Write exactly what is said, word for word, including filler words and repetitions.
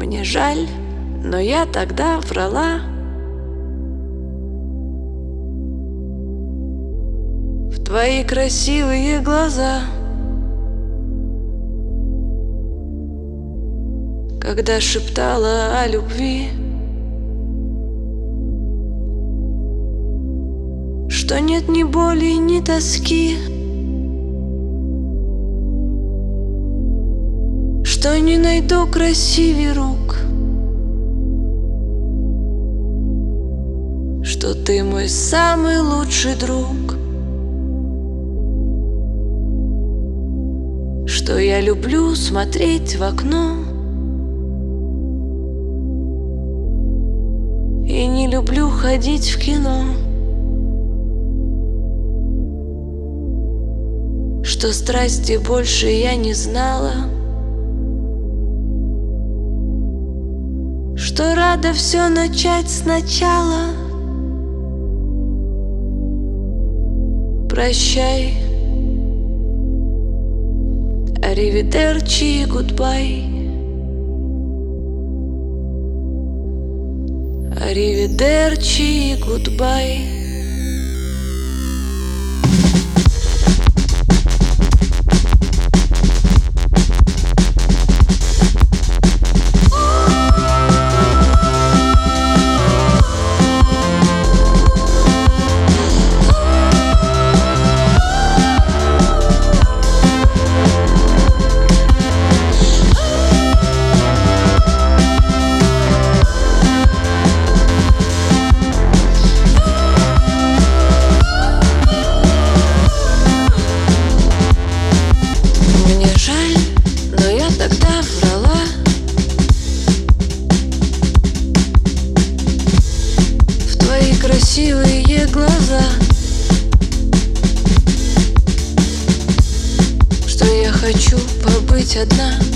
Мне жаль, но я тогда врала. В твои красивые глаза, когда шептала о любви, что нет ни боли, ни тоски, что не найду красивее рук, что ты мой самый лучший друг, что я люблю смотреть в окно и не люблю ходить в кино, что страсти больше я не знала, что рада все начать сначала. Прощай, аривидерчи, гудбай, аривидерчи, гудбай. Тогда врала. В твои красивые глаза, что я хочу побыть одна.